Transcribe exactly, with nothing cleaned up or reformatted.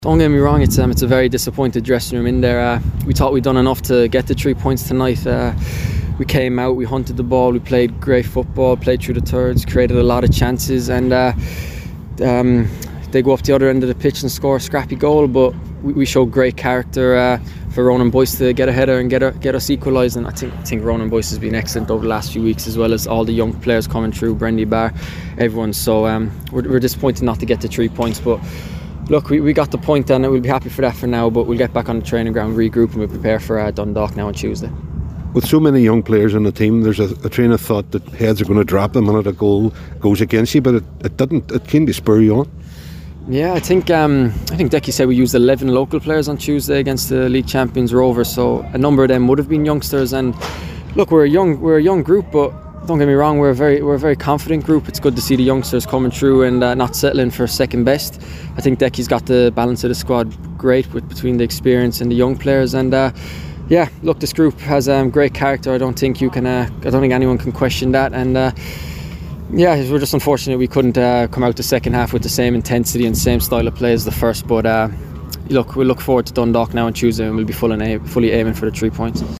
Don't get me wrong, it's um, it's a very disappointed dressing room in there. Uh, we thought we'd done enough to get the three points tonight. Uh, we came out, we hunted the ball, we played great football, played through the thirds, created a lot of chances, and uh, um, they go up the other end of the pitch and score a scrappy goal. But we, we showed great character uh, for Ronan Boyce to get a header and get a, get us equalised. And I think I think Ronan Boyce has been excellent over the last few weeks, as well as all the young players coming through, Brendy Barr, everyone. So um, we're, we're disappointed not to get the three points, but. Look, we, we got the point and we'll be happy for that for now, but we'll get back on the training ground, regroup, and we'll prepare for uh, Dundalk now on Tuesday. With so many young players on the team, there's a, a train of thought that heads are going to drop the minute a goal goes against you, but it, it didn't. It can be spur you on. Yeah, I think um, I think Decky said we used eleven local players on Tuesday against the league champions Rovers, so a number of them would have been youngsters. And look, we're a young we're a young group, but don't get me wrong, we're a very we're a very confident group. It's good to see the youngsters coming through and uh, not settling for second best. I think Decky's got the balance of the squad great with between the experience and the young players. And uh, yeah, look, this group has um, great character. I don't think you can. Uh, I don't think anyone can question that. And uh, yeah, we're just unfortunate we couldn't uh, come out the second half with the same intensity and same style of play as the first. But uh, look, we'll look forward to Dundalk now on Tuesday, and we'll be full and a- fully aiming for the three points.